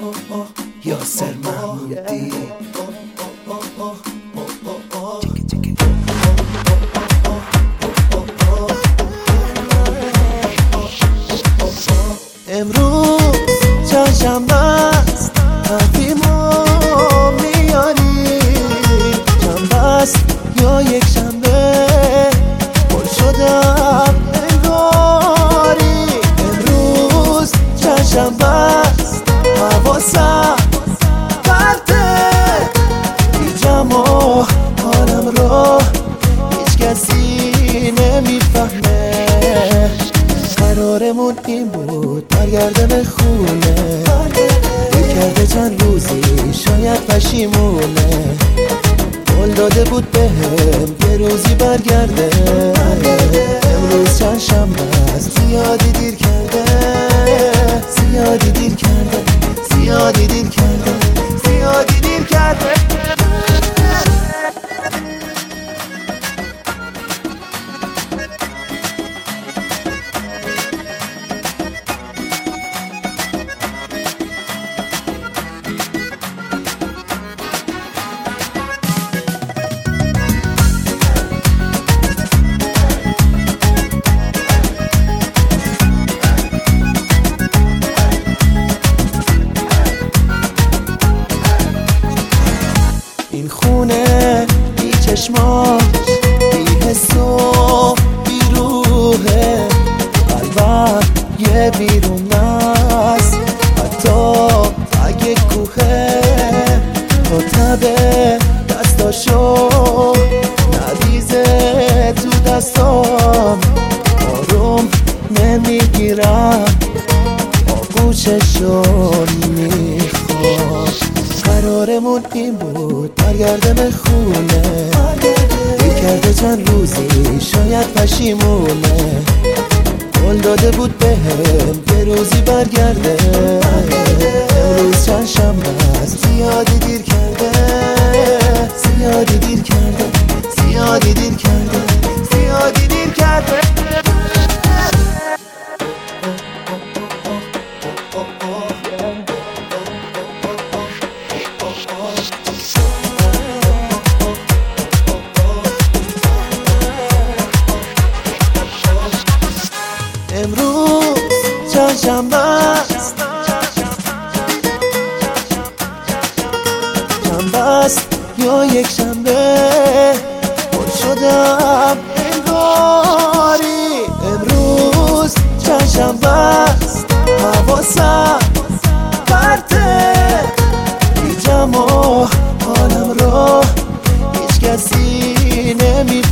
یاسر محمودی. امروز چهارشنبه است، حرفیمو میاری، شنبه است یا یک شنبه، پر شدم انگاری. امروز چهارشنبه است، حواسم پرته، پیجم و حالم رو هیچ کسی نمیفهمه. قرارمون این بود برگردم خونه، دل کرده چند روزی شاید پشیمونه، قول داده بود بهم یه روزی برگرده. امروز چهارشنبه است، زیادی دیر کرده، زیادی دیر کرده، زیادی دیر کرده، زیادی دیر کرده. این خونه بی چشماش، بی حس و بی روحه، قلبم یه بیرون است، حتی اگه کوهه. رتبه دستاشو نریزه تو دستام، آروم نمیگیرم، آغوششون میخوام. قرارمون این بود برگردم خونه، دل کرده چند روزی شاید پشیمونه، قول داده بود بهم یه روزی برگرده. امروز چهارشنبه است، زیادی دیر کرده، زیادی دیر کرده، زیادی دیر کرده، زیادی دیر کرده. امروز چهارشنبه است، شنبه است یا یک شنبه، پر شدم انگاری. امروز چهارشنبه است، حواسم پرته، پیجم و حالم رو هیچ کسی نمیفهمه.